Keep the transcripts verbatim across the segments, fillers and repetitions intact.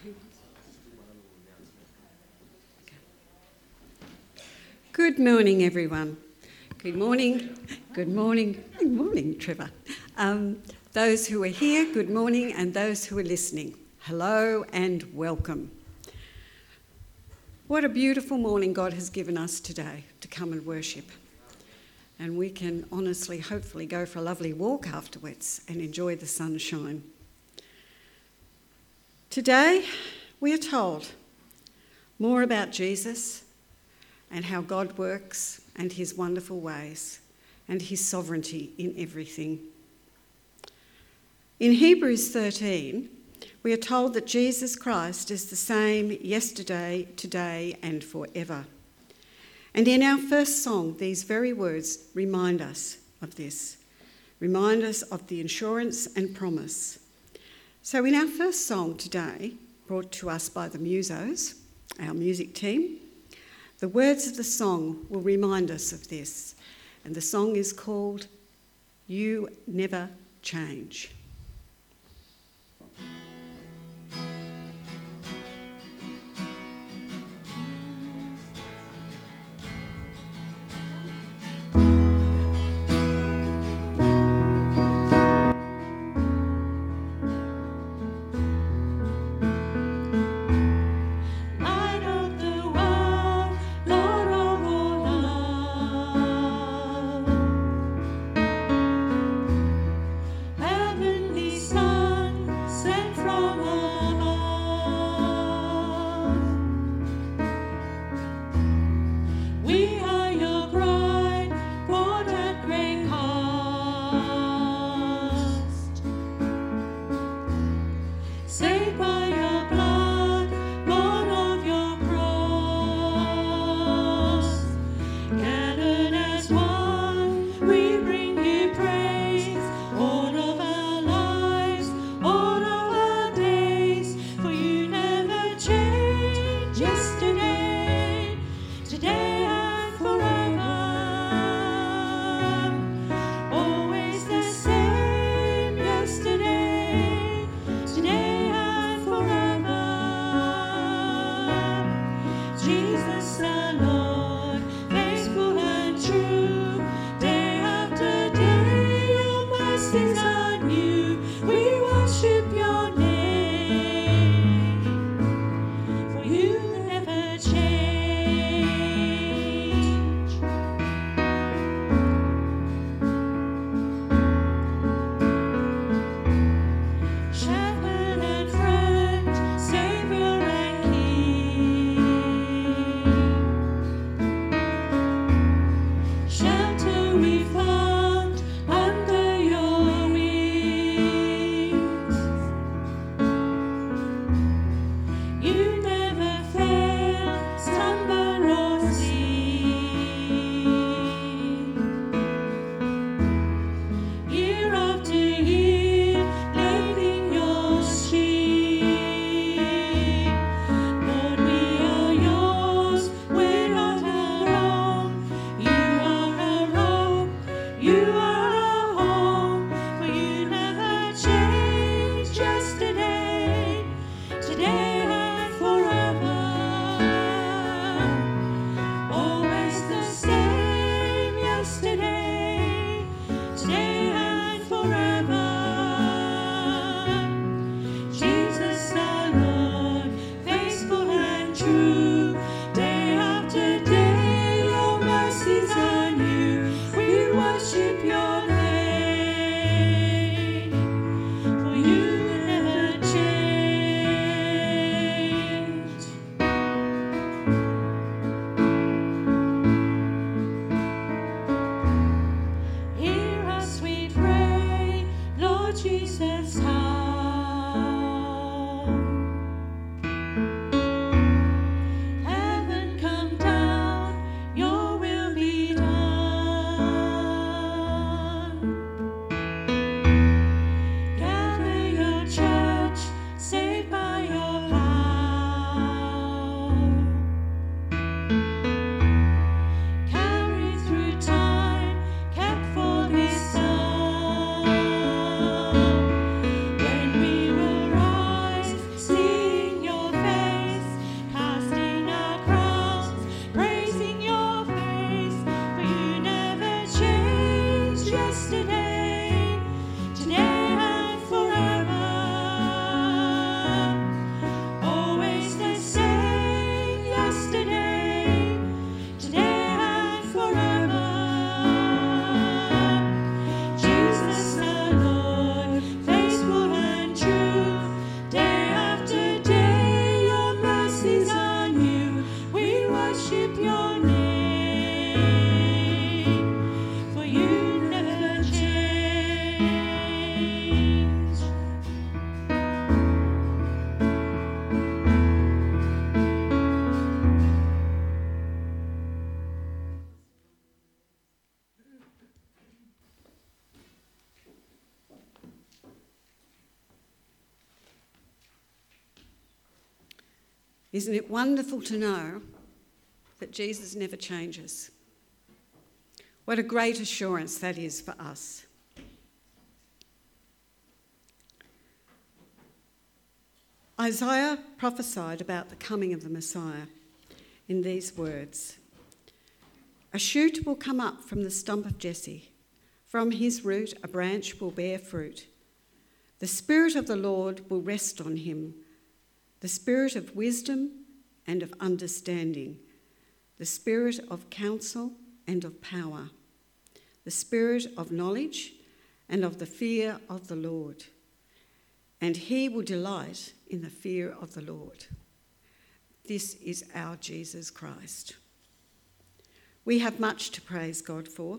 Good morning, everyone. Good morning. Good morning. Good morning, Trevor. Um, those who are here, good morning, and those who are listening, hello and welcome. What a beautiful morning God has given us today to come and worship. And we can honestly, hopefully, go for a lovely walk afterwards and enjoy the sunshine. Today, we are told more about Jesus and how God works and his wonderful ways and his sovereignty in everything. In Hebrews thirteen, we are told that Jesus Christ is the same yesterday, today, and forever. And in our first song, these very words remind us of this, remind us of the assurance and promise. So in our first song today, brought to us by the Musos, our music team, the words of the song will remind us of this. And the song is called You Never Change. Today and forever. Isn't it wonderful to know that Jesus never changes? What a great assurance that is for us. Isaiah prophesied about the coming of the Messiah in these words: "A shoot will come up from the stump of Jesse. From his root a branch will bear fruit. The Spirit of the Lord will rest on him, the Spirit of wisdom and of understanding, the Spirit of counsel and of power, the Spirit of knowledge and of the fear of the Lord. And he will delight in the fear of the Lord." This is our Jesus Christ. We have much to praise God for.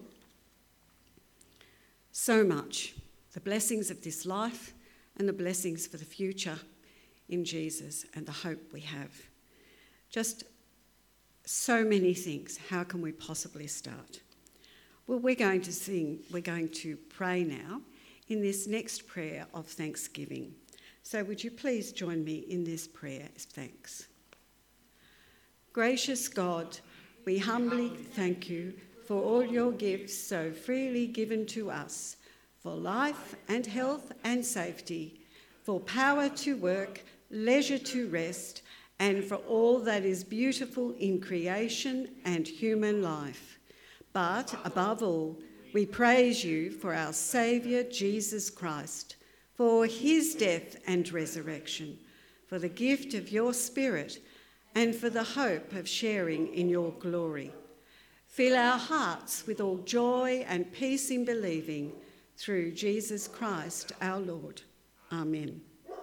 So much. The blessings of this life and the blessings for the future in Jesus and the hope we have. Just so many things. How can we possibly start? Well, we're going to sing, we're going to pray now in this next prayer of thanksgiving. So would you please join me in this prayer of thanks? Gracious God, we humbly thank you for all your gifts so freely given to us, for life and health and safety, for power to work, leisure to rest, and for all that is beautiful in creation and human life. But above all, we praise you for our Saviour Jesus Christ, for his death and resurrection, for the gift of your Spirit, and for the hope of sharing in your glory. Fill our hearts with all joy and peace in believing, through Jesus Christ our Lord. Amen.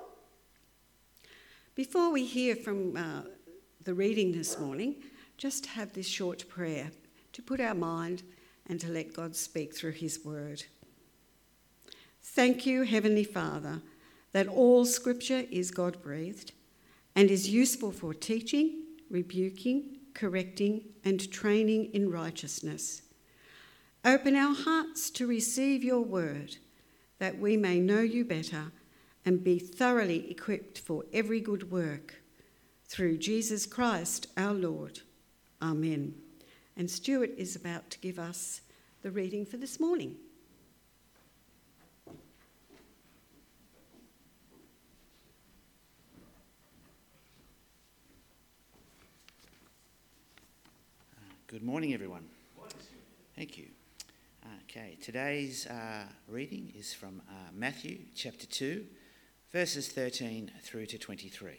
Before we hear from uh, the reading this morning, just have this short prayer to put our mind and to let God speak through his word. Thank you, Heavenly Father, that all Scripture is God-breathed and is useful for teaching, rebuking, correcting, and training in righteousness. Open our hearts to receive your word, that we may know you better and be thoroughly equipped for every good work. Through Jesus Christ our Lord. Amen. And Stuart is about to give us the reading for this morning. Good morning, everyone. Thank you. Okay, today's uh, reading is from uh, Matthew chapter two, verses thirteen through to twenty-three.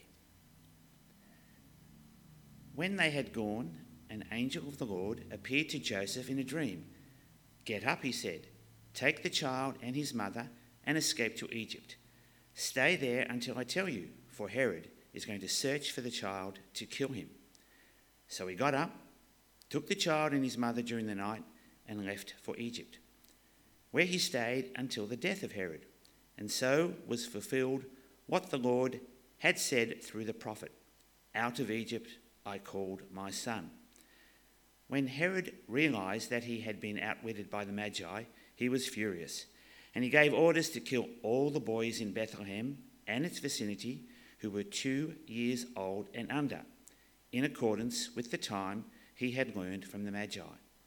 When they had gone, an angel of the Lord appeared to Joseph in a dream. "Get up," he said, "take the child and his mother and escape to Egypt. Stay there until I tell you, for Herod is going to search for the child to kill him." So he got up, took the child and his mother during the night, and left for Egypt, where he stayed until the death of Herod. And so was fulfilled what the Lord had said through the prophet, "Out of Egypt I called my son." When Herod realised that he had been outwitted by the Magi, he was furious, and he gave orders to kill all the boys in Bethlehem and its vicinity who were two years old and under, in accordance with the time he had learned from the Magi.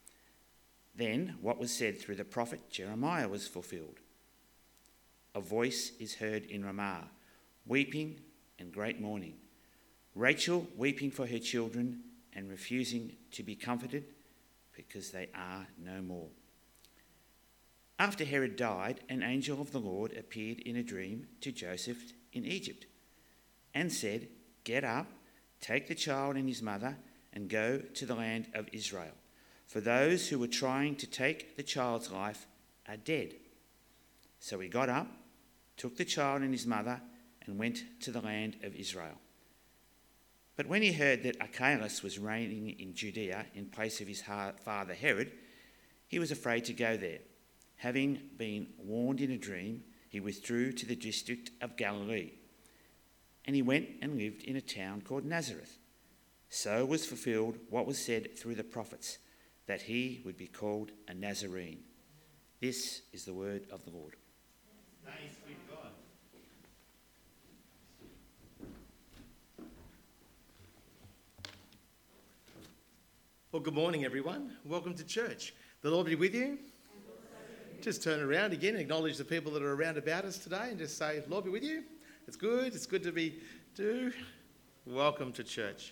Then what was said through the prophet Jeremiah was fulfilled. "A voice is heard in Ramah, weeping and great mourning, Rachel weeping for her children and refusing to be comforted because they are no more." After Herod died, an angel of the Lord appeared in a dream to Joseph in Egypt and said, "Get up, take the child and his mother and go to the land of Israel, for those who were trying to take the child's life are dead." So he got up, took the child and his mother, and went to the land of Israel. But when he heard that Archelaus was reigning in Judea in place of his father Herod, he was afraid to go there. Having been warned in a dream, he withdrew to the district of Galilee, and he went and lived in a town called Nazareth. So was fulfilled what was said through the prophets, that he would be called a Nazarene. This is the word of the Lord. Thanks be to God. Well, good morning, everyone. Welcome to church. The Lord be with you. Just turn around again and acknowledge the people that are around about us today and just say, Lord be with you. It's good. It's good to be do. Welcome to church.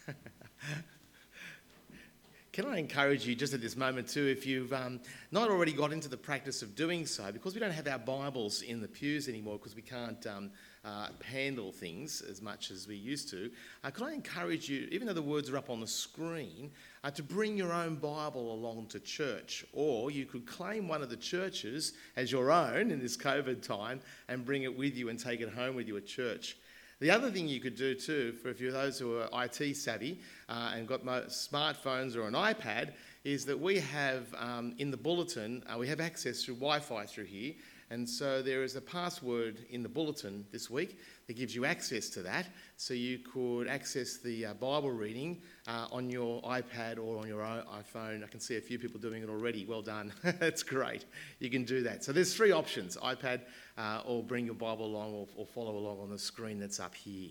Can I encourage you just at this moment too, if you've um, not already got into the practice of doing so, because we don't have our Bibles in the pews anymore because we can't um, uh, handle things as much as we used to, uh, can I encourage you, even though the words are up on the screen, uh, to bring your own Bible along to church, or you could claim one of the churches as your own in this COVID time and bring it with you and take it home with you at church. The other thing you could do too, for if you're those who are I T savvy uh, and got mo- smartphones or an iPad, is that we have um, in the bulletin, uh, we have access through Wi-Fi through here, and so there is a password in the bulletin this week that gives you access to that, so you could access the uh, Bible reading uh, on your iPad or on your own iPhone. I can see a few people doing it already. Well done. That's great. You can do that. So there's three options: iPad, uh, or bring your Bible along, or, or follow along on the screen that's up here.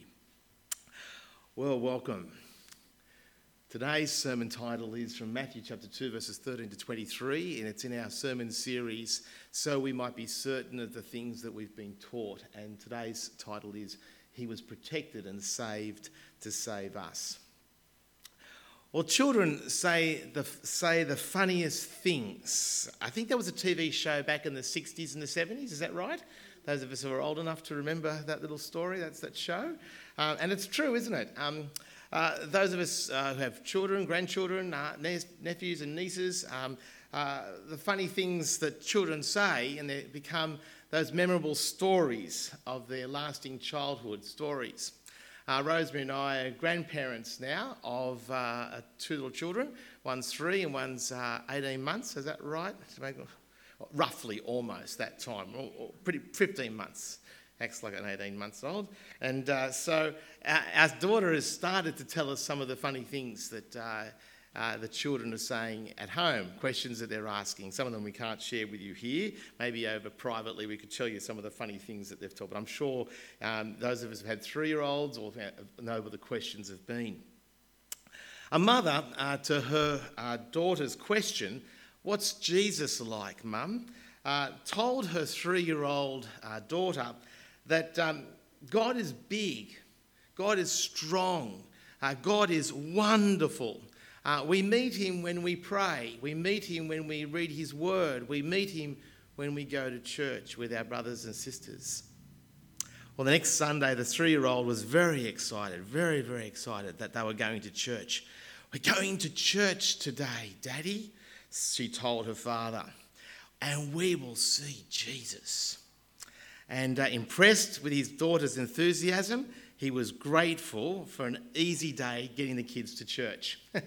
Well, welcome. Today's sermon title is from Matthew chapter two, verses thirteen to twenty-three, and it's in our sermon series, So We Might Be Certain of the Things That We've Been Taught. And today's title is, He Was Protected and Saved to Save Us. Well, children say the, say the funniest things. I think there was a T V show back in the sixties and the seventies, is that right? Those of us who are old enough to remember that little story, that's that show. Uh, and it's true, isn't it? Um, Uh, those of us uh, who have children, grandchildren, uh, ne- nephews and nieces, um, uh, the funny things that children say, and they become those memorable stories of their lasting childhood stories. Uh, Rosemary and I are grandparents now of uh, two little children. One's three and one's uh, eighteen months, is that right? Roughly, almost that time, or, or pretty fifteen months. Acts like an eighteen months old. And uh, so our, our daughter has started to tell us some of the funny things that uh, uh, the children are saying at home, questions that they're asking. Some of them we can't share with you here. Maybe over privately we could tell you some of the funny things that they've taught. But I'm sure um, those of us who've had three-year-olds or know what the questions have been. A mother, uh, to her uh, daughter's question, "What's Jesus like, Mum?" Uh, told her three-year-old uh, daughter that um, God is big, God is strong, uh, God is wonderful. Uh, we meet him when we pray, we meet him when we read his word, we meet him when we go to church with our brothers and sisters. Well, the next Sunday, the three-year-old was very excited, very, very excited that they were going to church. "We're going to church today, Daddy," she told her father, "and we will see Jesus." And uh, impressed with his daughter's enthusiasm, he was grateful for an easy day getting the kids to church. uh,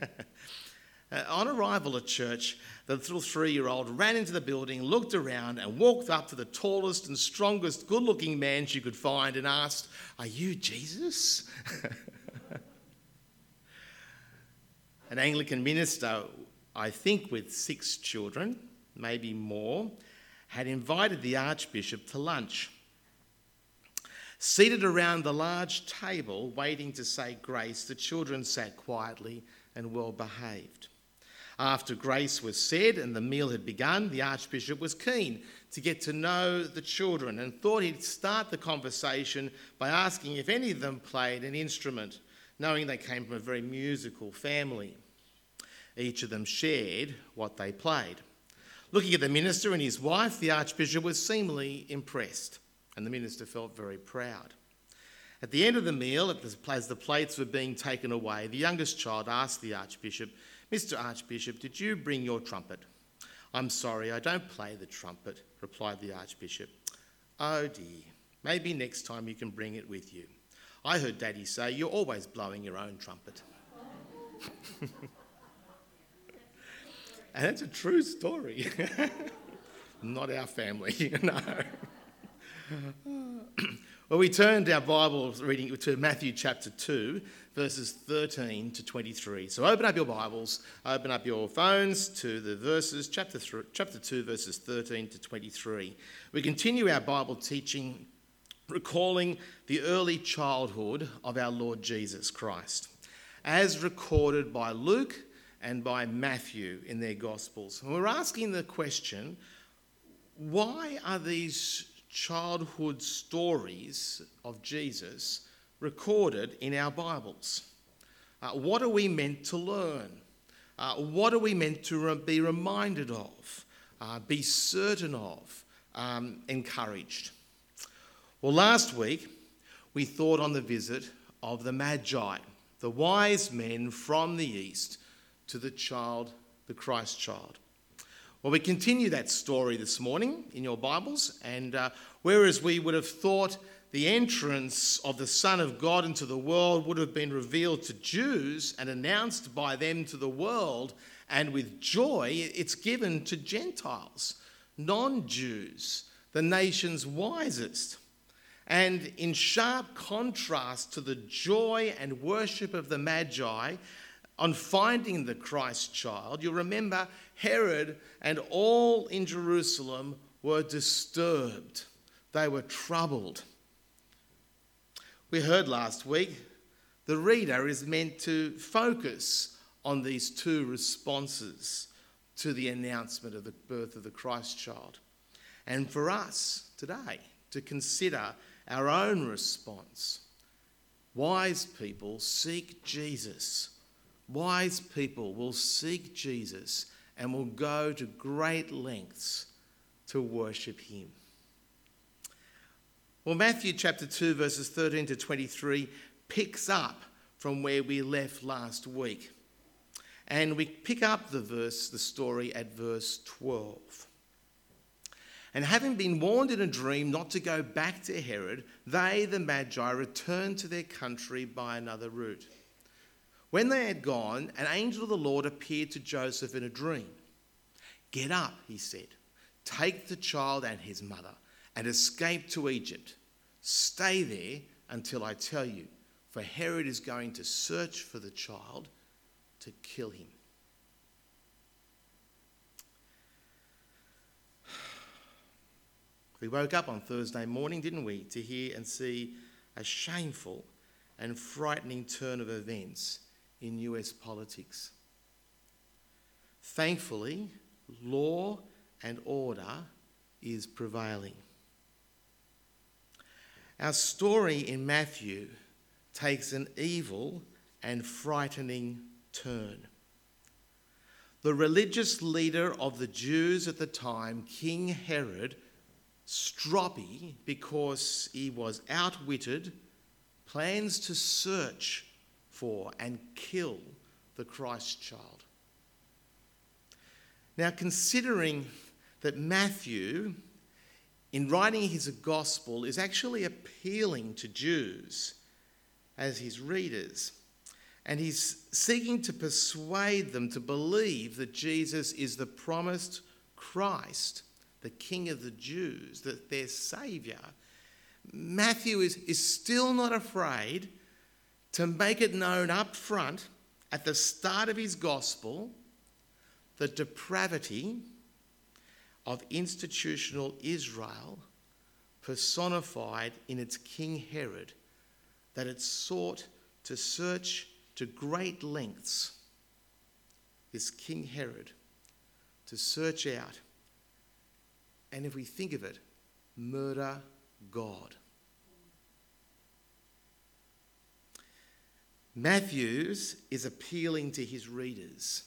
on arrival at church, the little three-year-old ran into the building, looked around and walked up to the tallest and strongest good-looking man she could find and asked, "Are you Jesus?" An Anglican minister, I think with six children, maybe more, had invited the Archbishop to lunch. Seated around the large table, waiting to say grace, the children sat quietly and well behaved. After grace was said and the meal had begun, the Archbishop was keen to get to know the children and thought he'd start the conversation by asking if any of them played an instrument, knowing they came from a very musical family. Each of them shared what they played. Looking at the minister and his wife, the Archbishop was seemingly impressed, and the minister felt very proud. At the end of the meal, as the plates were being taken away, the youngest child asked the Archbishop, "Mister Archbishop, did you bring your trumpet?" "I'm sorry, I don't play the trumpet," replied the Archbishop. "Oh dear, maybe next time you can bring it with you. I heard Daddy say you're always blowing your own trumpet." And it's a true story. Not our family, no. Well, we turned our Bibles reading to Matthew chapter two, verses thirteen to twenty-three. So open up your Bibles, open up your phones to the verses, chapter, th- chapter two, verses thirteen to twenty-three. We continue our Bible teaching, recalling the early childhood of our Lord Jesus Christ, as recorded by Luke and by Matthew in their Gospels. And we're asking the question, why are these childhood stories of Jesus recorded in our Bibles? Uh, what are we meant to learn? Uh, what are we meant to re- be reminded of, uh, be certain of, um, encouraged? Well, last week we thought on the visit of the Magi, the wise men from the east to the child, the Christ child. Well, we continue that story this morning in your Bibles, and uh, whereas we would have thought the entrance of the Son of God into the world would have been revealed to Jews and announced by them to the world, and with joy it's given to Gentiles, non-Jews, the nation's wisest. And in sharp contrast to the joy and worship of the Magi on finding the Christ child, you'll remember Herod and all in Jerusalem were disturbed. They were troubled. We heard last week the reader is meant to focus on these two responses to the announcement of the birth of the Christ child. And for us today to consider our own response. Wise people seek Jesus. Wise people will seek Jesus and will go to great lengths to worship him. Well, Matthew chapter two, verses thirteen to twenty-three picks up from where we left last week. And we pick up the verse, the story at verse twelve. And having been warned in a dream not to go back to Herod, they, the Magi, returned to their country by another route. When they had gone, an angel of the Lord appeared to Joseph in a dream. "Get up," he said, "take the child and his mother and escape to Egypt. Stay there until I tell you, for Herod is going to search for the child to kill him." We woke up on Thursday morning, didn't we, to hear and see a shameful and frightening turn of events in U S politics. Thankfully, law and order is prevailing. Our story in Matthew takes an evil and frightening turn. The religious leader of the Jews at the time, King Herod, stroppy because he was outwitted, plans to search for and kill the Christ child. Now, considering that Matthew, in writing his gospel, is actually appealing to Jews as his readers, and he's seeking to persuade them to believe that Jesus is the promised Christ, the King of the Jews, that their Saviour, Matthew is, is still not afraid to make it known up front at the start of his gospel the depravity of institutional Israel personified in its King Herod, that it sought to search to great lengths, this King Herod, to search out, and if we think of it, murder God. Matthew's is appealing to his readers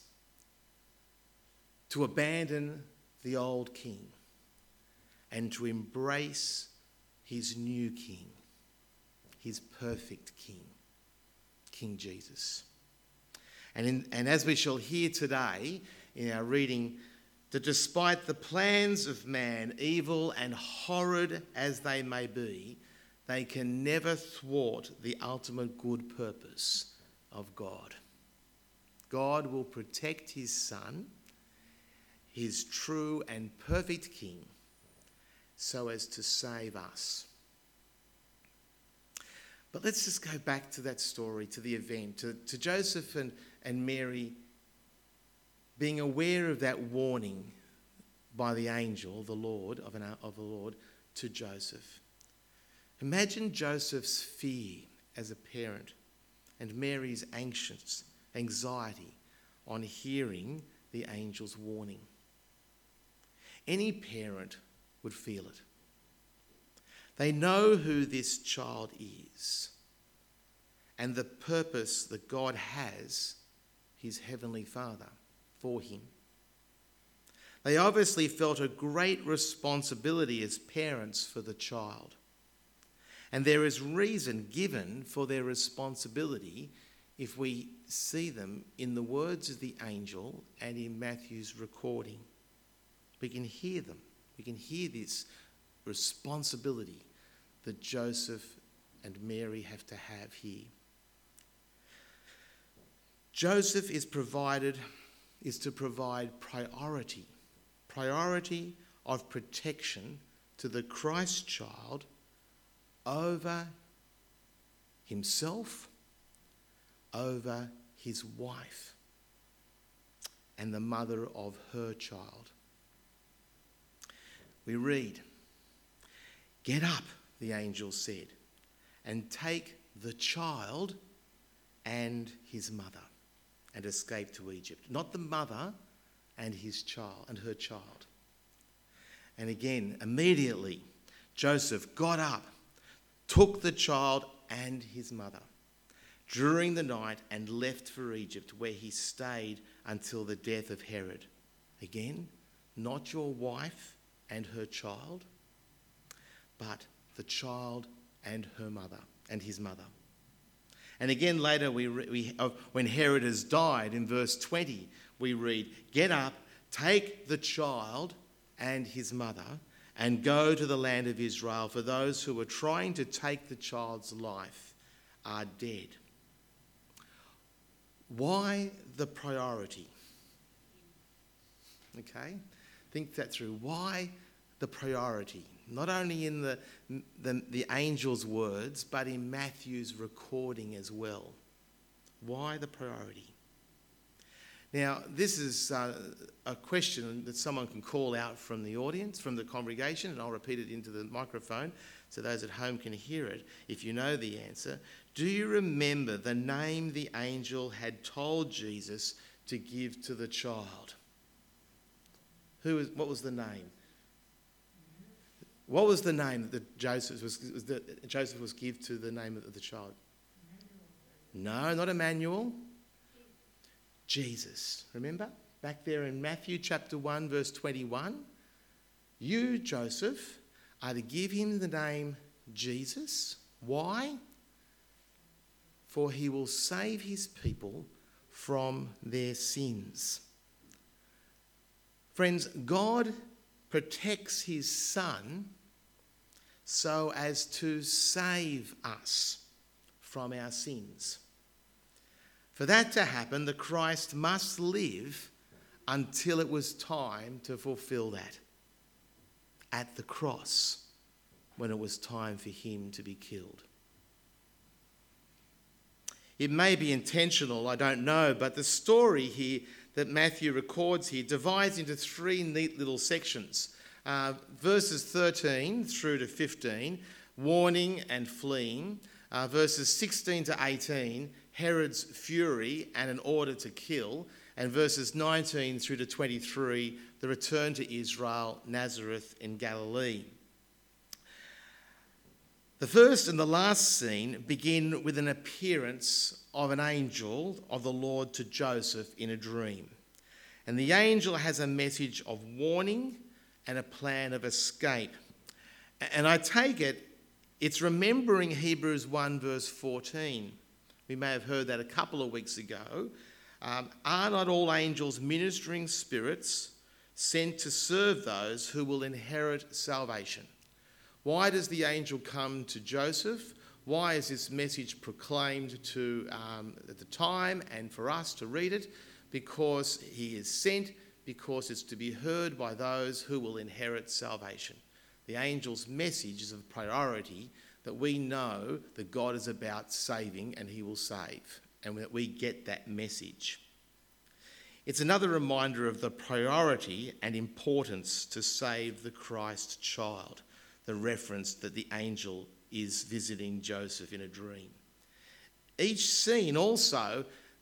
to abandon the old king and to embrace his new king, his perfect king, King Jesus. And, in, and as we shall hear today in our reading, that despite the plans of man, evil and horrid as they may be, they can never thwart the ultimate good purpose of God. God will protect his Son, his true and perfect King, so as to save us. But let's just go back to that story, to the event, to, to Joseph and, and Mary being aware of that warning by the angel, the Lord, of, an, of the Lord, to Joseph. Imagine Joseph's fear as a parent and Mary's anxious anxiety on hearing the angel's warning. Any parent would feel it. They know who this child is and the purpose that God has, his heavenly Father, for him. They obviously felt a great responsibility as parents for the child. And there is reason given for their responsibility if we see them in the words of the angel and in Matthew's recording. We can hear them. We can hear this responsibility that Joseph and Mary have to have here. Joseph is provided, is to provide priority, priority of protection to the Christ child over himself, over his wife, and the mother of her child. We read, "Get up," the angel said, "and take the child and his mother and escape to Egypt." Not the mother and his child and her child. And again, immediately, Joseph got up, took the child and his mother during the night and left for Egypt, where he stayed until the death of Herod. Again, not your wife and her child, but the child and her mother and his mother. And again later, we, we uh, when Herod has died, in verse twenty, we read, "Get up, take the child and his mother, and go to the land of Israel, for those who are trying to take the child's life are dead." Why the priority? Okay, think that through. Why the priority? Not only in the, the, the angel's words, but in Matthew's recording as well. Why the priority? Now, this is uh, a question that someone can call out from the audience, from the congregation, and I'll repeat it into the microphone so those at home can hear it if you know the answer. Do you remember the name the angel had told Jesus to give to the child? Who was, what was the name? What was the name that Joseph was, that Joseph was give to the name of the child? No, not Emmanuel. Jesus. Remember? Back there in Matthew chapter one, verse twenty-one. You, Joseph, are to give him the name Jesus. Why? For he will save his people from their sins. Friends, God protects his Son so as to save us from our sins. For that to happen, the Christ must live until it was time to fulfill that at the cross, when it was time for him to be killed. It may be intentional, I don't know, but the story here that Matthew records here divides into three neat little sections. Uh, verses thirteen through to fifteen, warning and fleeing. Uh, verses sixteen to eighteen, Herod's fury and an order to kill. And verses nineteen through to twenty-three, the return to Israel, Nazareth in Galilee. The first and the last scene begin with an appearance of an angel of the Lord to Joseph in a dream. And the angel has a message of warning and a plan of escape. And I take it, it's remembering Hebrews one verse fourteen. We may have heard that a couple of weeks ago. Um, are not all angels ministering spirits sent to serve those who will inherit salvation? Why does the angel come to Joseph? Why is this message proclaimed to um, at the time and for us to read it? Because he is sent, because it's to be heard by those who will inherit salvation. The angel's message is of priority, that we know that God is about saving and he will save, and that we get that message. It's another reminder of the priority and importance to save the Christ child, the reference that the angel is visiting Joseph in a dream. Each scene also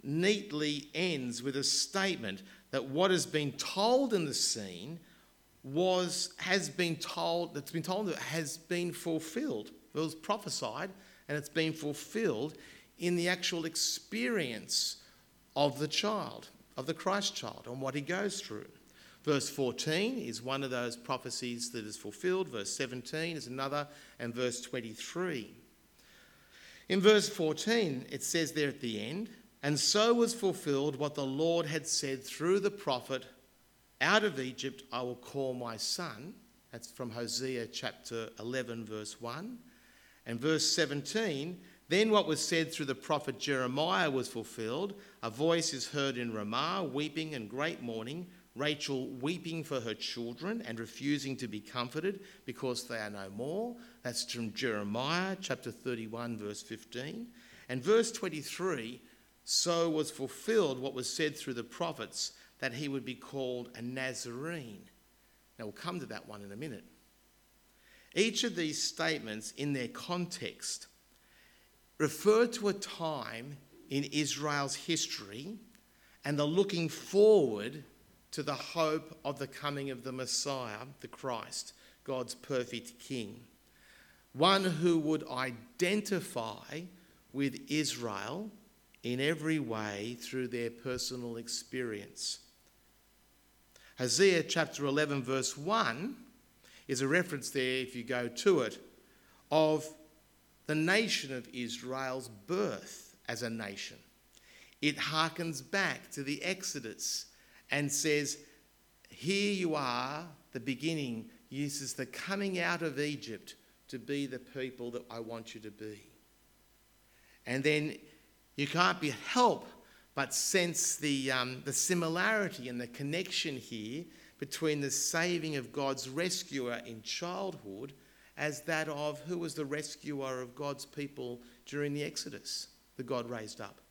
neatly ends with a statement that what has been told in the scene was has been told that's been told that has been fulfilled. It was prophesied and it's been fulfilled in the actual experience of the child, of the Christ child, and what he goes through. Verse fourteen is one of those prophecies that is fulfilled. Verse seventeen is another, and verse twenty-three. In verse fourteen, it says there at the end, "And so was fulfilled what the Lord had said through the prophet, out of Egypt I will call my son." That's from Hosea chapter eleven, verse one. And verse seventeen, "Then what was said through the prophet Jeremiah was fulfilled. A voice is heard in Ramah, weeping and great mourning, Rachel weeping for her children and refusing to be comforted because they are no more." That's from Jeremiah chapter thirty-one, verse fifteen. And verse twenty-three, "So was fulfilled what was said through the prophets, that he would be called a Nazarene." Now we'll come to that one in a minute. Each of these statements in their context refer to a time in Israel's history and the looking forward to the hope of the coming of the Messiah, the Christ, God's perfect King. One who would identify with Israel in every way through their personal experience. Hosea chapter eleven verse one is a reference there, if you go to it, of the nation of Israel's birth as a nation. It harkens back to the Exodus and says, here you are, the beginning, uses the coming out of Egypt to be the people that I want you to be. And then you can't be help but sense the, um, the similarity and the connection here between the saving of God's rescuer in childhood as that of who was the rescuer of God's people during the Exodus that God raised up?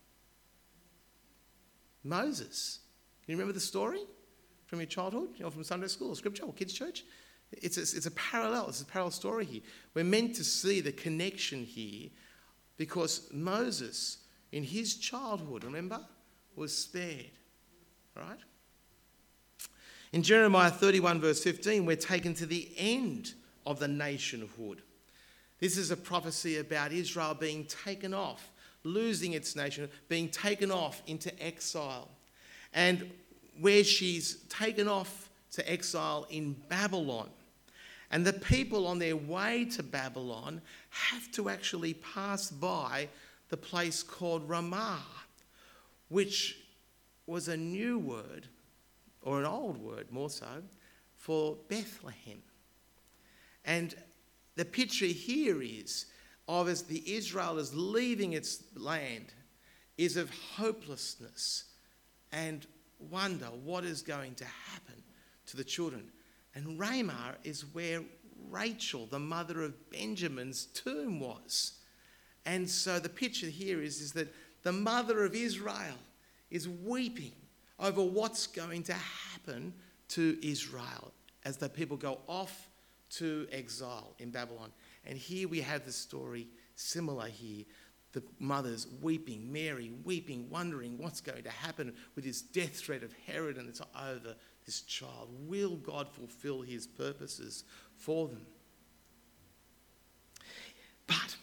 Moses. Can you remember the story from your childhood, or from Sunday school or scripture or kids' church? It's a, it's a parallel, it's a parallel story here. We're meant to see the connection here because Moses, in his childhood, remember, was spared, right? In Jeremiah thirty-one verse fifteen, we're taken to the end of the nationhood. This is a prophecy about Israel being taken off, losing its nation, being taken off into exile. And where she's taken off to exile in Babylon. And the people on their way to Babylon have to actually pass by the place called Ramah, which was a new word, or an old word more so, for Bethlehem. And the picture here is of as the Israel is leaving its land is of hopelessness and wonder what is going to happen to the children. And Ramah is where Rachel, the mother of Benjamin's tomb, was. And so the picture here is, is that the mother of Israel is weeping over what's going to happen to Israel as the people go off to exile in Babylon. And here we have the story similar here. The mothers weeping, Mary weeping, wondering what's going to happen with this death threat of Herod and it's over this child. Will God fulfill his purposes for them? But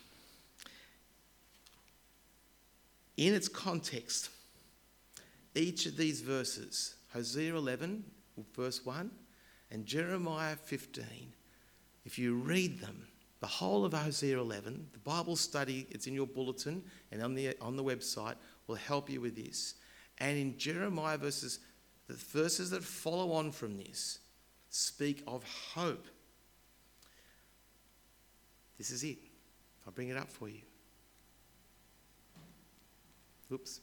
in its context, each of these verses, Hosea eleven, verse one, and Jeremiah fifteen, if you read them, the whole of Hosea eleven, the Bible study, it's in your bulletin and on the, on the website, will help you with this. And in Jeremiah verses, the verses that follow on from this speak of hope. This is it. I'll bring it up for you. Oops.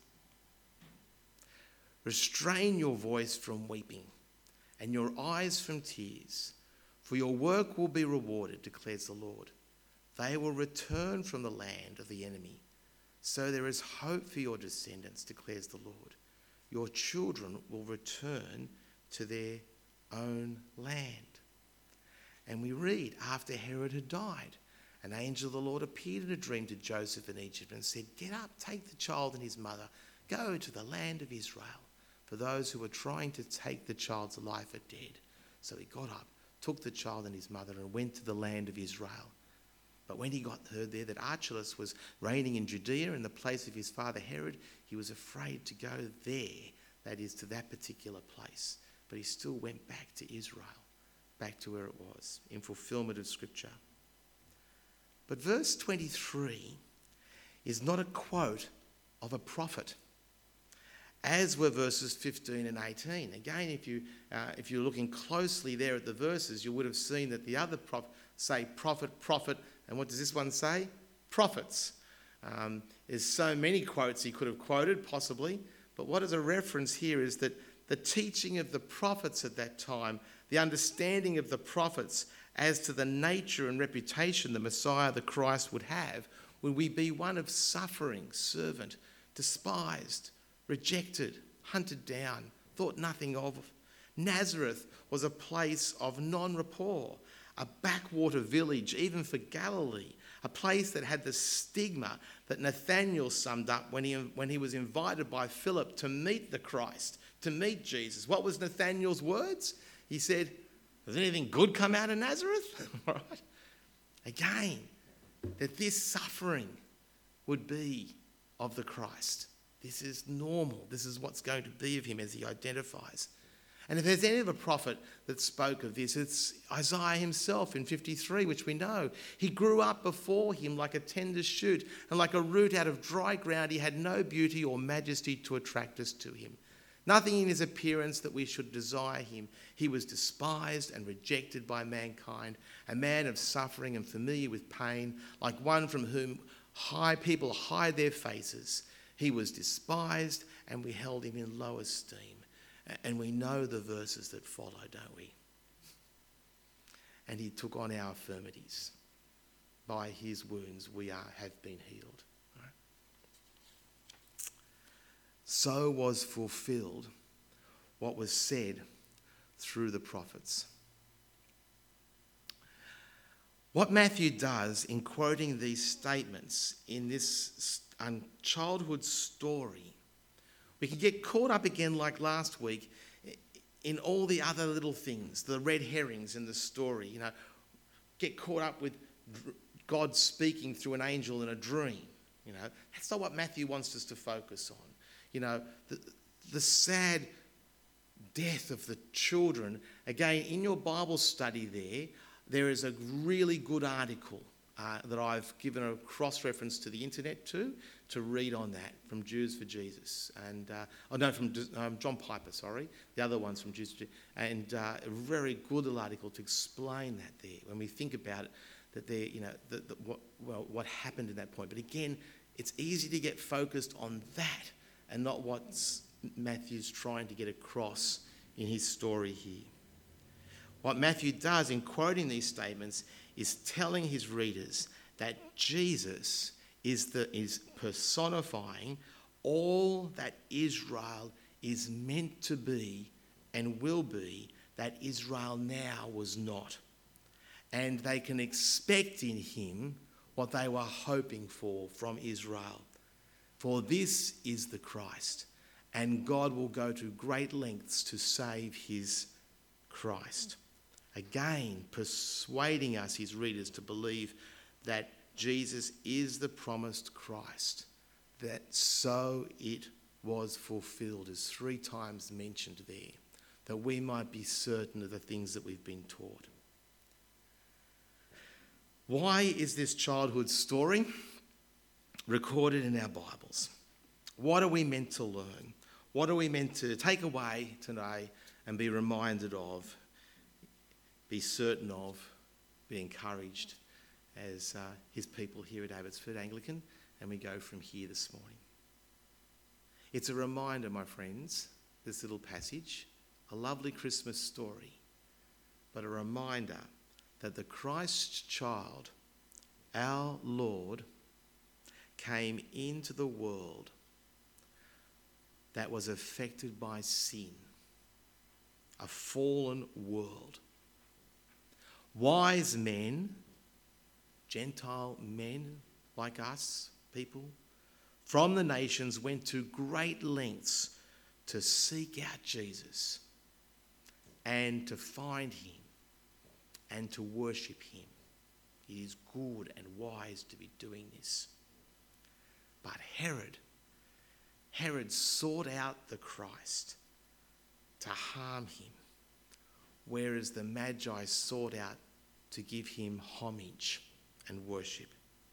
Restrain your voice from weeping and your eyes from tears, for your work will be rewarded, declares the Lord. They will return from the land of the enemy. So there is hope for your descendants, declares the Lord. Your children will return to their own land. And we read, after Herod had died, an angel of the Lord appeared in a dream to Joseph in Egypt and said, get up, take the child and his mother, Go to the land of Israel, for those who were trying to take the child's life are dead. So he got up, took the child and his mother, and went to the land of Israel. But when he got heard there that Archelaus was reigning in Judea in the place of his father Herod, he was afraid to go there, that is, to that particular place. But he still went back to Israel, back to where it was, in fulfillment of Scripture. But verse twenty-three is not a quote of a prophet, as were verses fifteen and eighteen. Again, if, you, uh, if you're looking closely there at the verses, you would have seen that the other prophets say prophet, prophet, and what does this one say? Prophets. Um, there's so many quotes he could have quoted, possibly, but what is a reference here is that the teaching of the prophets at that time, the understanding of the prophets as to the nature and reputation the Messiah, the Christ, would have, would we be one of suffering, servant, despised, rejected, hunted down, thought nothing of. Nazareth was a place of non-rapport, a backwater village, even for Galilee, a place that had the stigma that Nathanael summed up when he, when he was invited by Philip to meet the Christ, to meet Jesus. What was Nathanael's words? He said, "Does anything good come out of Nazareth?" Right? Again, that this suffering would be of the Christ. This is normal. This is what's going to be of him as he identifies. And if there's any other prophet that spoke of this, it's Isaiah himself in fifty-three, which we know. He grew up before him like a tender shoot, and like a root out of dry ground. He had no beauty or majesty to attract us to him. Nothing in his appearance that we should desire him. He was despised and rejected by mankind, a man of suffering and familiar with pain, like one from whom high people hide their faces. He was despised, and we held him in low esteem. And we know the verses that follow, don't we? And he took on our infirmities. By his wounds we are, have been healed. Right? So was fulfilled what was said through the prophets. What Matthew does in quoting these statements in this childhood story, we can get caught up again like last week in all the other little things, the red herrings in the story, you know, get caught up with God speaking through an angel in a dream, you know. That's not what Matthew wants us to focus on. You know, the, the sad death of the children. Again, in your Bible study there, there is a really good article uh, that I've given a cross-reference to the internet to, to read on that from Jews for Jesus. And, uh, oh no, from um, John Piper, sorry. The other one's from Jews for Jesus. And uh, a very good article to explain that there. When we think about it, that there, you know, the, the, what, well, what happened in that point. But again, it's easy to get focused on that and not what Matthew's trying to get across in his story here. What Matthew does in quoting these statements is telling his readers that Jesus is, the, is personifying all that Israel is meant to be and will be, that Israel now was not. And they can expect in him what they were hoping for from Israel. For this is the Christ, and God will go to great lengths to save his Christ. Again, persuading us, his readers, to believe that Jesus is the promised Christ, that so it was fulfilled, is three times mentioned there, that we might be certain of the things that we've been taught. Why is this childhood story recorded in our Bibles? What are we meant to learn? What are we meant to take away today and be reminded of, be certain of, be encouraged as uh, his people here at Abbotsford Anglican, and we go from here this morning. It's a reminder, my friends, this little passage, a lovely Christmas story, but a reminder that the Christ child, our Lord, came into the world that was affected by sin, a fallen world. Wise men, Gentile men like us, people, from the nations went to great lengths to seek out Jesus and to find him and to worship him. It is good and wise to be doing this. But Herod, Herod sought out the Christ to harm him, whereas the Magi sought out to give him homage and worship.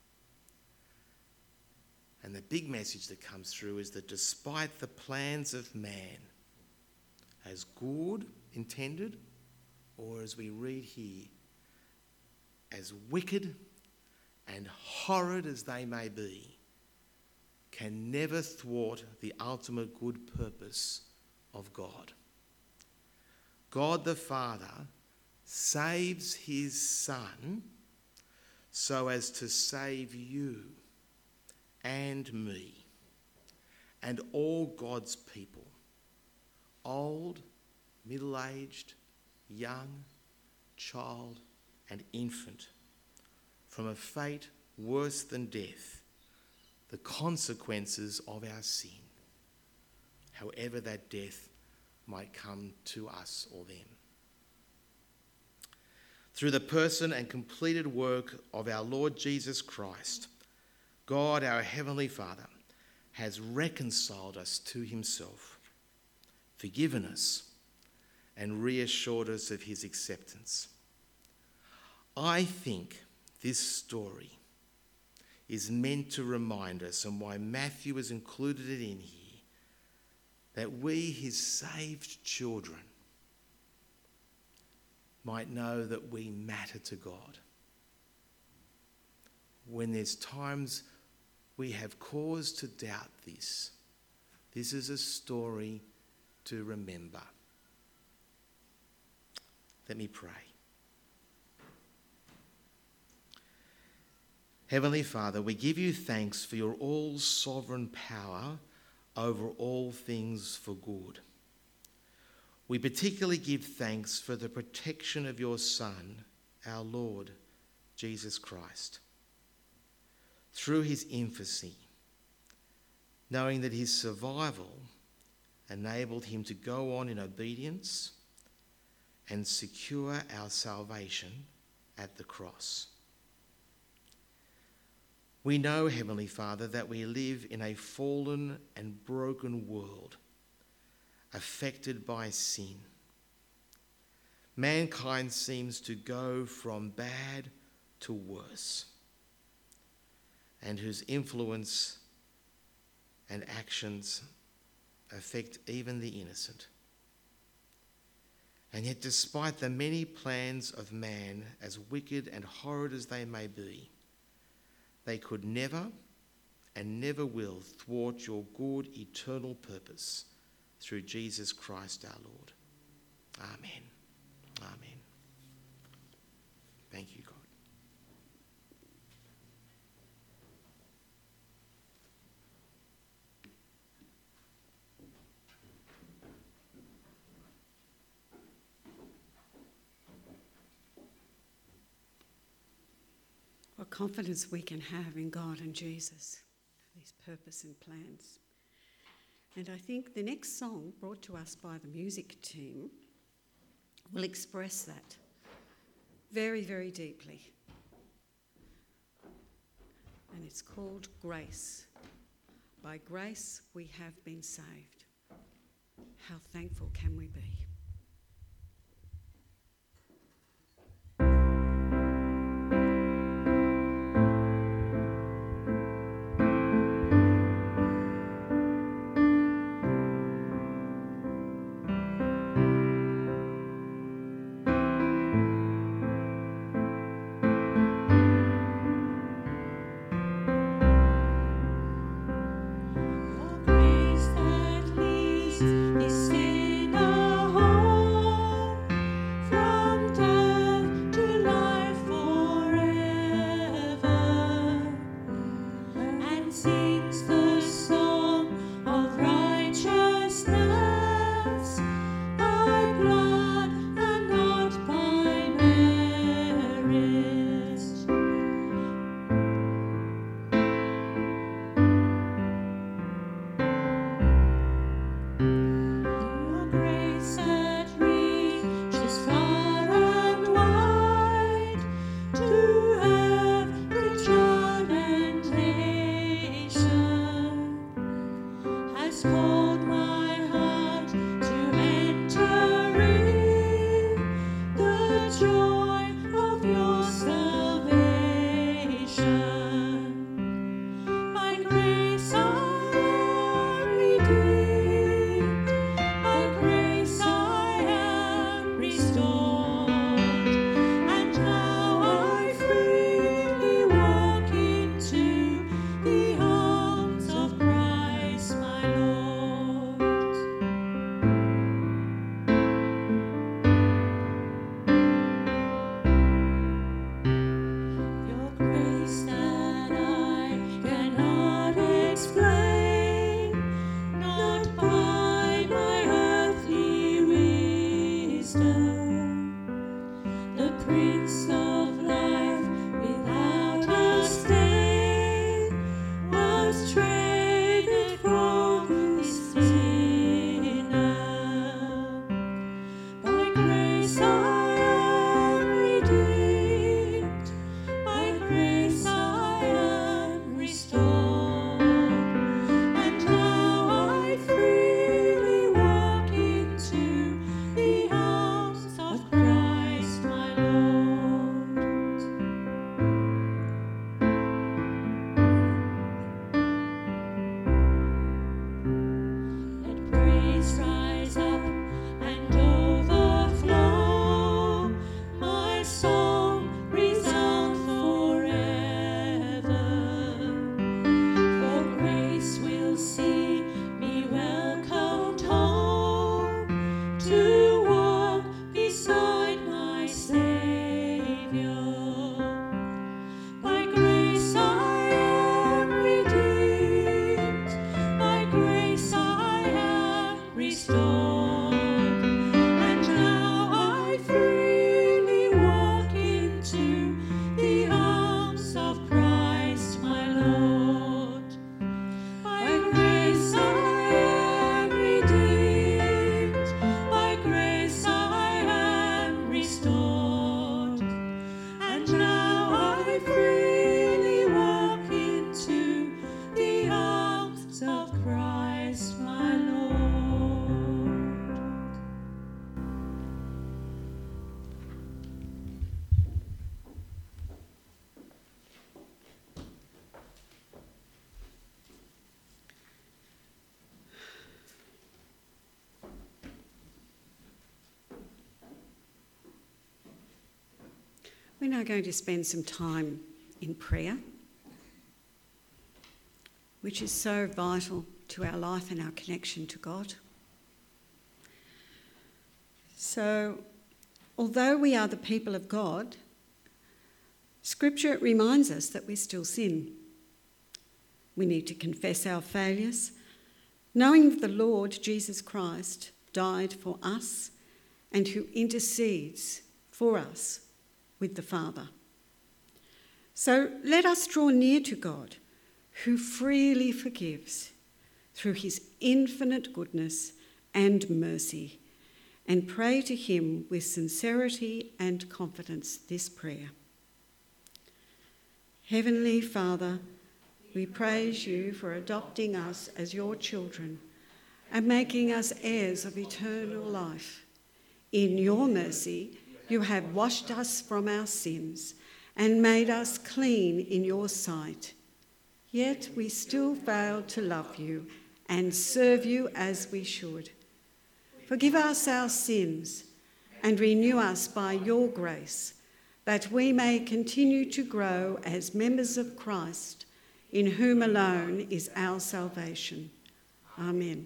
And the big message that comes through is that despite the plans of man, as good intended, or as we read here, as wicked and horrid as they may be, can never thwart the ultimate good purpose of God. God the Father saves his Son so as to save you and me and all God's people, old, middle-aged, young, child, and infant, from a fate worse than death, the consequences of our sin, however that death might come to us or them. Through the person and completed work of our Lord Jesus Christ, God, our Heavenly Father, has reconciled us to himself, forgiven us, and reassured us of his acceptance. I think this story is meant to remind us, and why Matthew has included it in here, that we, his saved children, might know that we matter to God. When there's times we have cause to doubt this, this is a story to remember. Let me pray. Heavenly Father, we give you thanks for your all-sovereign power over all things for good. We particularly give thanks for the protection of your Son, our Lord, Jesus Christ. Through his infancy, knowing that his survival enabled him to go on in obedience and secure our salvation at the cross. We know, Heavenly Father, that we live in a fallen and broken world, affected by sin. Mankind seems to go from bad to worse, and whose influence and actions affect even the innocent. And yet, despite the many plans of man, as wicked and horrid as they may be, they could never and never will thwart your good eternal purpose through Jesus Christ our Lord. Amen. Amen. Thank you, God. What confidence we can have in God and Jesus, his purpose and plans. And I think the next song, brought to us by the music team, will express that very, very deeply. And it's called Grace. By grace we have been saved. How thankful can we be? Grace that leads is in the heart. We're now going to spend some time in prayer, which is so vital to our life and our connection to God. So, although we are the people of God, Scripture reminds us that we still sin. We need to confess our failures, knowing that the Lord Jesus Christ died for us and who intercedes for us with the Father. So let us draw near to God, who freely forgives through his infinite goodness and mercy, and pray to him with sincerity and confidence this prayer. Heavenly Father, we praise you for adopting us as your children and making us heirs of eternal life. In your mercy, you have washed us from our sins and made us clean in your sight. Yet we still fail to love you and serve you as we should. Forgive us our sins and renew us by your grace, that we may continue to grow as members of Christ, in whom alone is our salvation. Amen.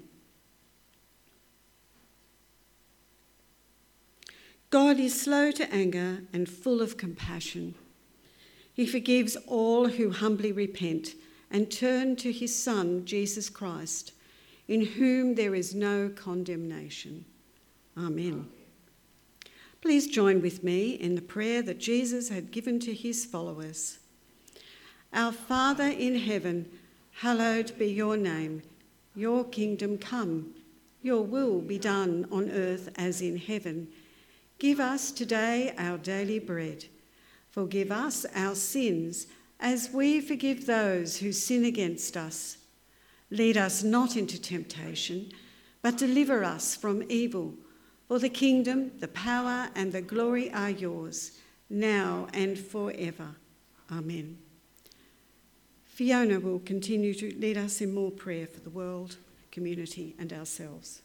God is slow to anger and full of compassion. He forgives all who humbly repent and turn to his Son, Jesus Christ, in whom there is no condemnation. Amen. Please join with me in the prayer that Jesus had given to his followers. Our Father in heaven, hallowed be your name. Your kingdom come. Your will be done on earth as in heaven. Give us today our daily bread. Forgive us our sins as we forgive those who sin against us. Lead us not into temptation, but deliver us from evil. For the kingdom, the power, and the glory are yours, now and forever. Amen. Fiona will continue to lead us in more prayer for the world, community, and ourselves.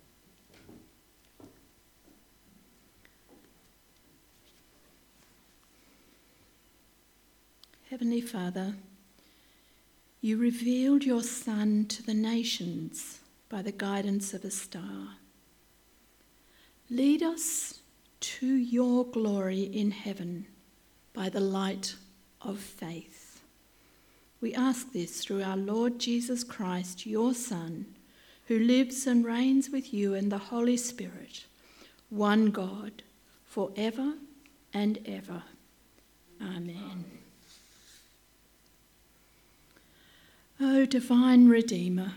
Heavenly Father, you revealed your Son to the nations by the guidance of a star. Lead us to your glory in heaven by the light of faith. We ask this through our Lord Jesus Christ, your Son, who lives and reigns with you and the Holy Spirit, one God, forever and ever. Amen. O divine Redeemer,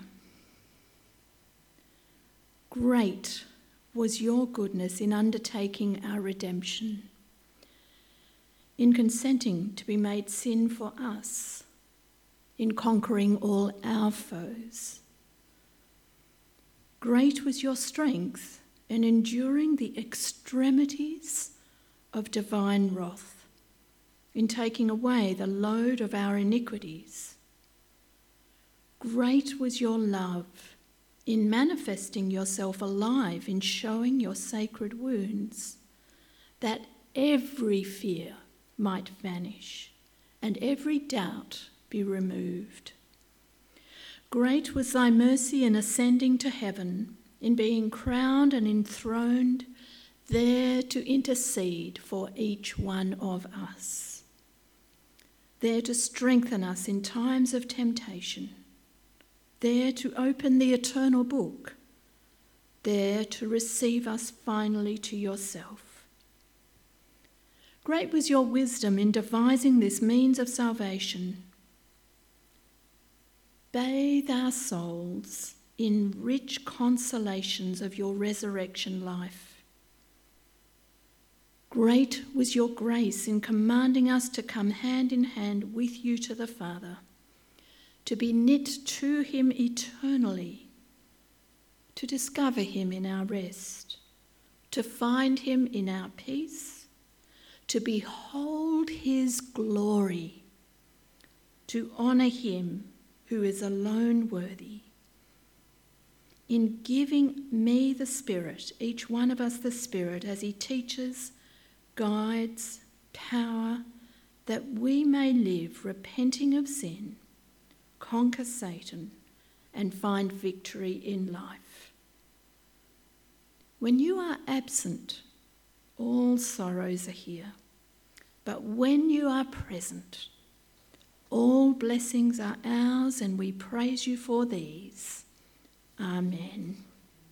great was your goodness in undertaking our redemption, in consenting to be made sin for us, in conquering all our foes. Great was your strength in enduring the extremities of divine wrath, in taking away the load of our iniquities. Great was your love in manifesting yourself alive, in showing your sacred wounds, that every fear might vanish and every doubt be removed. Great was thy mercy in ascending to heaven, in being crowned and enthroned there to intercede for each one of us, there to strengthen us in times of temptation, there to open the eternal book, there to receive us finally to yourself. Great was your wisdom in devising this means of salvation. Bathe our souls in rich consolations of your resurrection life. Great was your grace in commanding us to come hand in hand with you to the Father, to be knit to him eternally, to discover him in our rest, to find him in our peace, to behold his glory, to honour him who is alone worthy. In giving me the Spirit, each one of us the Spirit, as he teaches, guides, power, that we may live repenting of sin, conquer Satan, and find victory in life. When you are absent, all sorrows are here. But when you are present, all blessings are ours, and we praise you for these. Amen.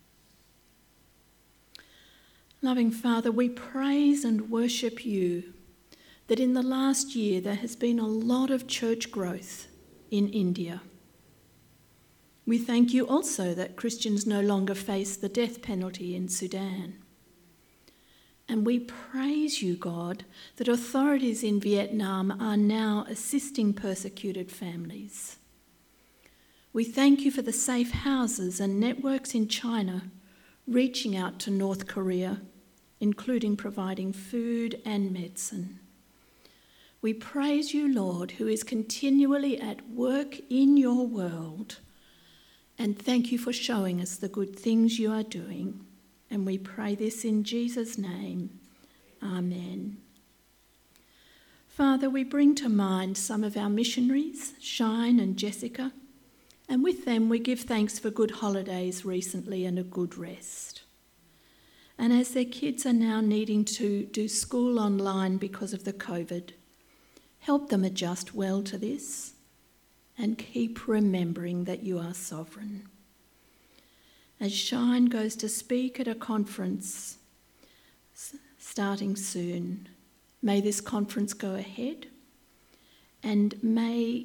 Loving Father, we praise and worship you that in the last year there has been a lot of church growth in India. We thank you also that Christians no longer face the death penalty in Sudan. And we praise you, God, that authorities in Vietnam are now assisting persecuted families. We thank you for the safe houses and networks in China reaching out to North Korea, including providing food and medicine. We praise you, Lord, who is continually at work in your world, and thank you for showing us the good things you are doing. And we pray this in Jesus' name. Amen. Father, we bring to mind some of our missionaries, Shine and Jessica, and with them we give thanks for good holidays recently and a good rest. And as their kids are now needing to do school online because of the COVID, help them adjust well to this and keep remembering that you are sovereign. As Shine goes to speak at a conference starting soon, may this conference go ahead, and may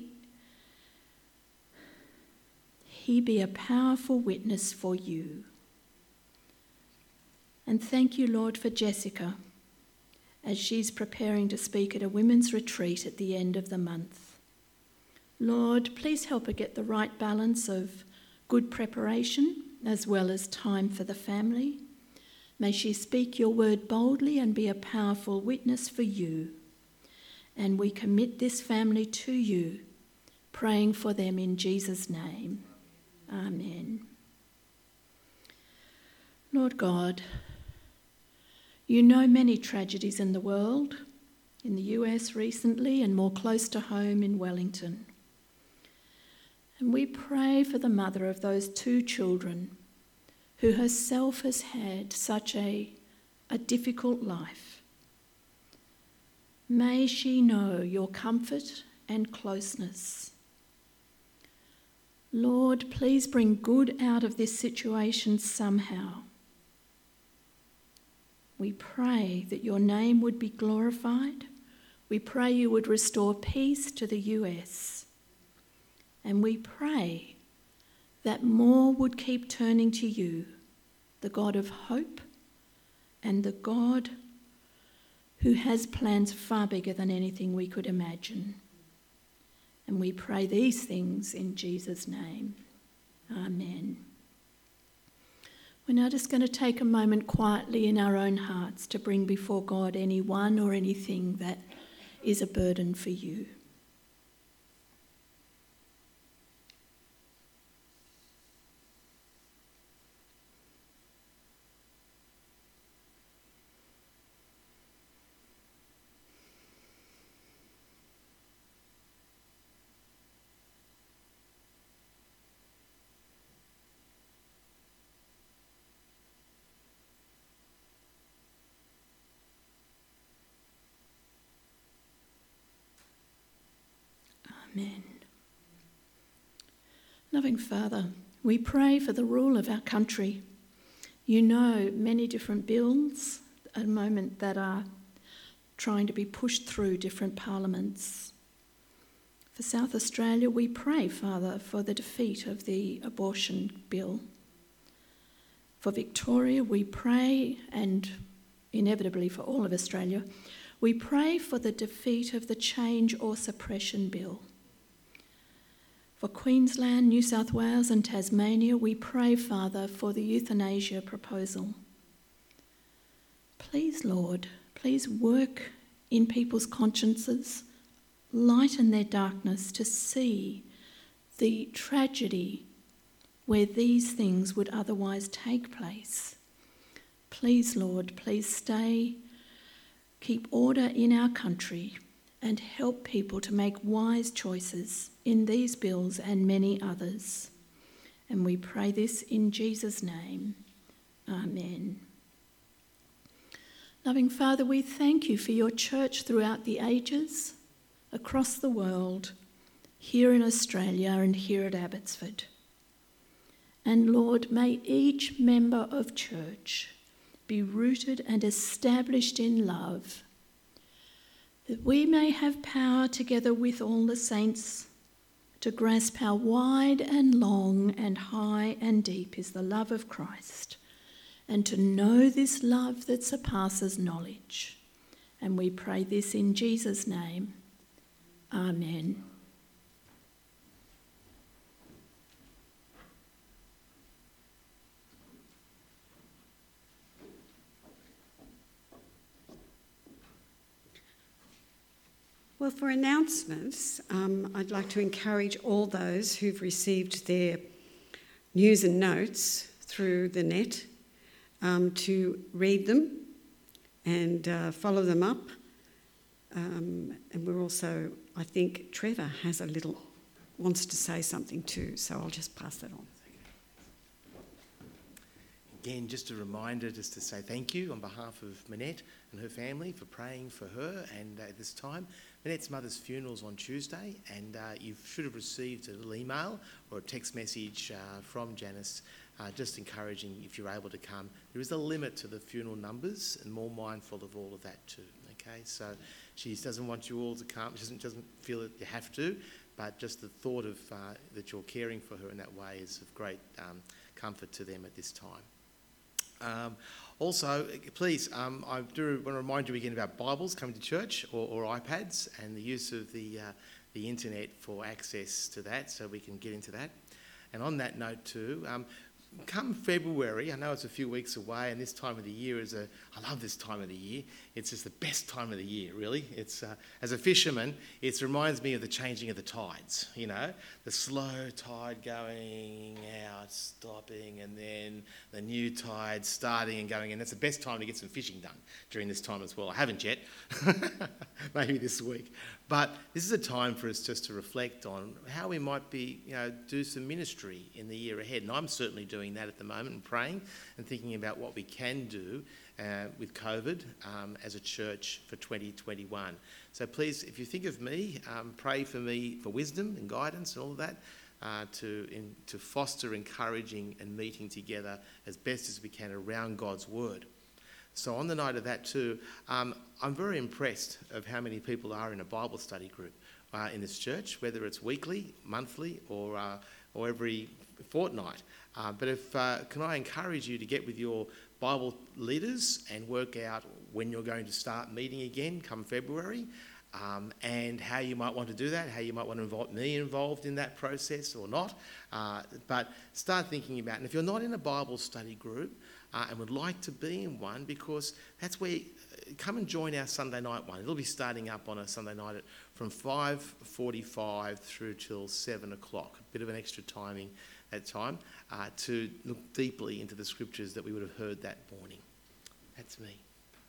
he be a powerful witness for you. And thank you, Lord, for Jessica, as she's preparing to speak at a women's retreat at the end of the month. Lord, please help her get the right balance of good preparation as well as time for the family. May she speak your word boldly and be a powerful witness for you. And we commit this family to you, praying for them in Jesus' name. Amen. Lord God, you know many tragedies in the world, in the U S recently and more close to home in Wellington. And we pray for the mother of those two children who herself has had such a, a difficult life. May she know your comfort and closeness. Lord, please bring good out of this situation somehow. We pray that your name would be glorified. We pray you would restore peace to the U S. And we pray that more would keep turning to you, the God of hope and the God who has plans far bigger than anything we could imagine. And we pray these things in Jesus' name. Amen. We're now just going to take a moment quietly in our own hearts to bring before God anyone or anything that is a burden for you. Amen. Loving Father, we pray for the rule of our country. You know many different bills at the moment that are trying to be pushed through different parliaments. For South Australia, we pray, Father, for the defeat of the abortion bill. For Victoria, we pray, and inevitably for all of Australia, we pray for the defeat of the change or suppression bill. For Queensland, New South Wales and Tasmania, we pray, Father, for the euthanasia proposal. Please, Lord, please work in people's consciences, lighten their darkness to see the tragedy where these things would otherwise take place. Please, Lord, please stay keep order in our country, and help people to make wise choices in these bills and many others. And we pray this in Jesus' name. Amen. Loving Father, we thank you for your church throughout the ages, across the world, here in Australia and here at Abbotsford. And Lord, may each member of church be rooted and established in love, that we may have power together with all the saints to grasp how wide and long and high and deep is the love of Christ, and to know this love that surpasses knowledge. And we pray this in Jesus' name. Amen. Well, for announcements, um, I'd like to encourage all those who've received their news and notes through the net um, to read them and uh, follow them up. Um, and we're also, I think Trevor has a little, wants to say something too, so I'll just pass that on. Again, just a reminder just to say thank you on behalf of Manette and her family for praying for her and at uh, this time. Manette's mother's funeral's on Tuesday, and uh, you should have received a little email or a text message uh, from Janice uh, just encouraging if you're able to come. There is a limit to the funeral numbers, and more mindful of all of that too, okay? So she doesn't want you all to come. She doesn't, doesn't feel that you have to, but just the thought of uh, that you're caring for her in that way is of great um, comfort to them at this time. Um, also, please, um, I do want to remind you again about Bibles coming to church or, or iPads and the use of the, uh, the internet for access to that, so we can get into that. And on that note too, um, come February, I know it's a few weeks away, and this time of the year is a, I love this time of the year. It's just the best time of the year, really. It's uh, as a fisherman, it reminds me of the changing of the tides, you know, the slow tide going out, stopping, and then the new tide starting and going in. It's the best time to get some fishing done during this time as well. I haven't yet, maybe this week. But this is a time for us just to reflect on how we might be, you know, do some ministry in the year ahead. And I'm certainly doing that at the moment and praying and thinking about what we can do uh, with COVID um, as a church for twenty twenty-one. So please, if you think of me, um, pray for me for wisdom and guidance and all of that uh, to, in, to foster encouraging and meeting together as best as we can around God's word. So on the note of that too, um, I'm very impressed of how many people are in a Bible study group uh, in this church, whether it's weekly, monthly, or uh, or every fortnight. Uh, but if uh, can I encourage you to get with your Bible leaders and work out when you're going to start meeting again come February, um, and how you might want to do that, how you might want to involve me involved in that process or not. Uh, but start thinking about it. And if you're not in a Bible study group, Uh, and would like to be in one, because that's where, uh, come and join our Sunday night one. It'll be starting up on a Sunday night at, from five forty-five through till seven o'clock. A bit of an extra timing at time uh, to look deeply into the scriptures that we would have heard that morning. That's me.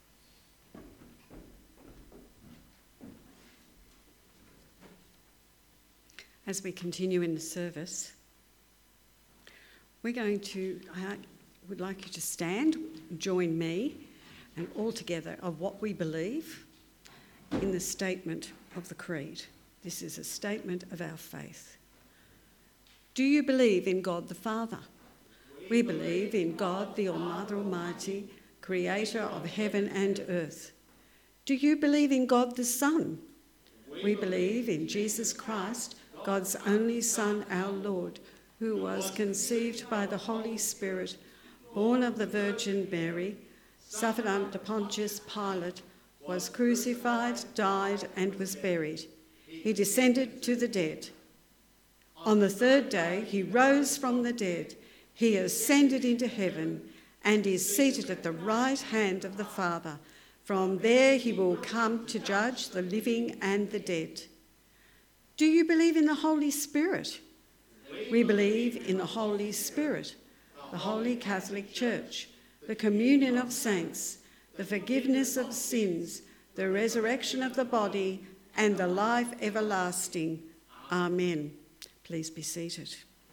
As we continue in the service, we're going to... Uh, would like you to stand, join me, and all together of what we believe in the statement of the Creed. This is a statement of our faith. Do you believe in God the Father? We believe in God the Almighty, creator of heaven and earth. Do you believe in God the Son? We believe in Jesus Christ, God's only Son, our Lord, who was conceived by the Holy Spirit, born of the Virgin Mary, suffered under Pontius Pilate, was crucified, died, and was buried. He descended to the dead. On the third day, he rose from the dead. He ascended into heaven and is seated at the right hand of the Father. From there, he will come to judge the living and the dead. Do you believe in the Holy Spirit? We believe in the Holy Spirit, the Holy Catholic Church, the communion of saints, the forgiveness of sins, the resurrection of the body, and the life everlasting. Amen. Please be seated.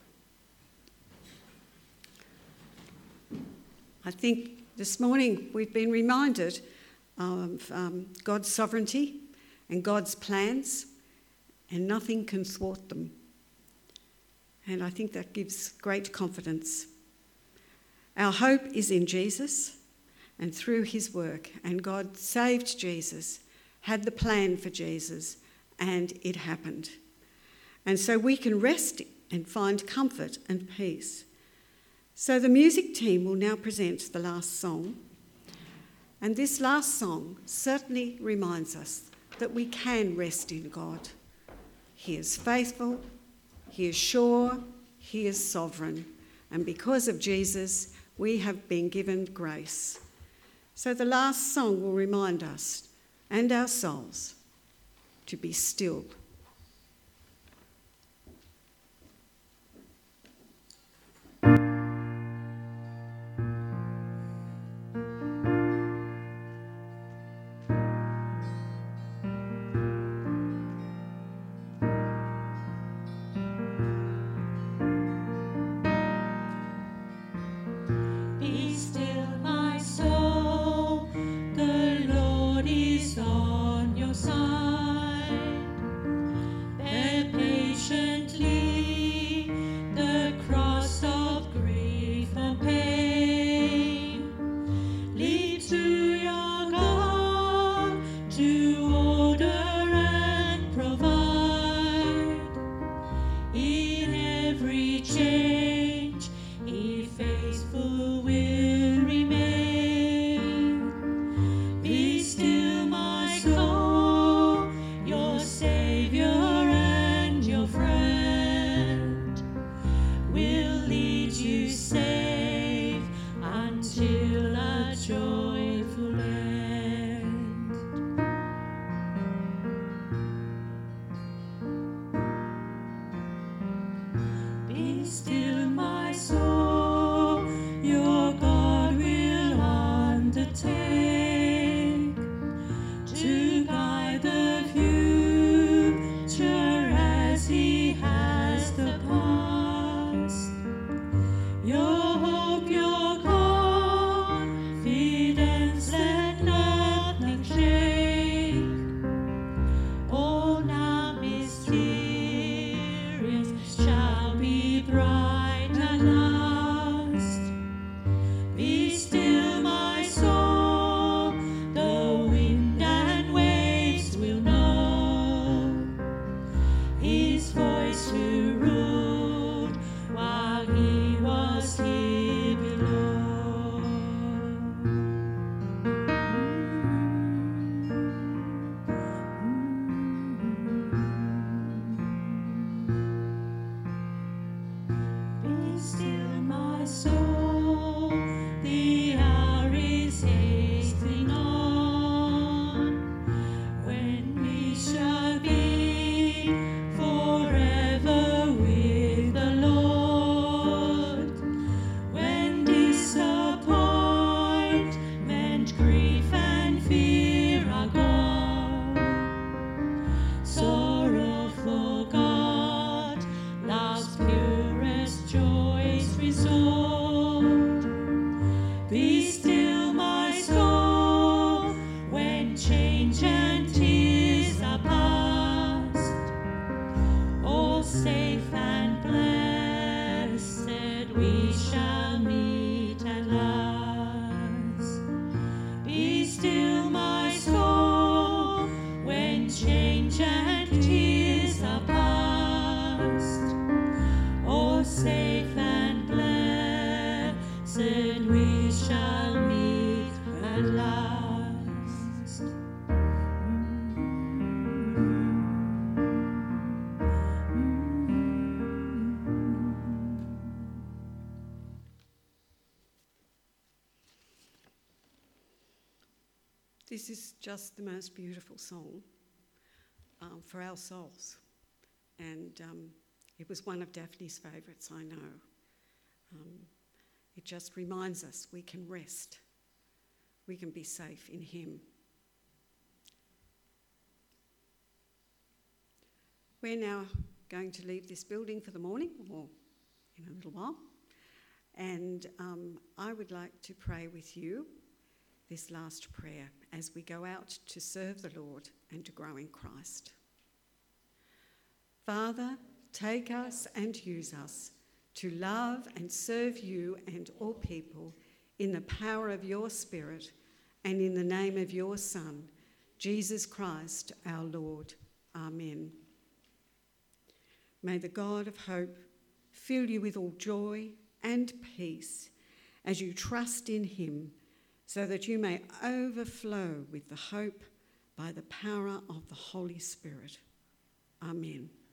I think this morning we've been reminded of um, God's sovereignty and God's plans, and nothing can thwart them. And I think that gives great confidence. Our hope is in Jesus and through his work, and God saved Jesus, had the plan for Jesus, and it happened. And so we can rest and find comfort and peace. So the music team will now present the last song. And this last song certainly reminds us that we can rest in God. He is faithful, he is sure, he is sovereign. And because of Jesus, we have been given grace. So the last song will remind us and our souls to be still. This is just the most beautiful song um, for our souls. And um, it was one of Daphne's favourites, I know. Um, it just reminds us we can rest. We can be safe in him. We're now going to leave this building for the morning, or in a little while, and um, I would like to pray with you this last prayer as we go out to serve the Lord and to grow in Christ. Father, take us and use us to love and serve you and all people in the power of your Spirit and in the name of your Son, Jesus Christ our Lord. Amen. May the God of hope fill you with all joy and peace as you trust in him, so that you may overflow with the hope by the power of the Holy Spirit. Amen.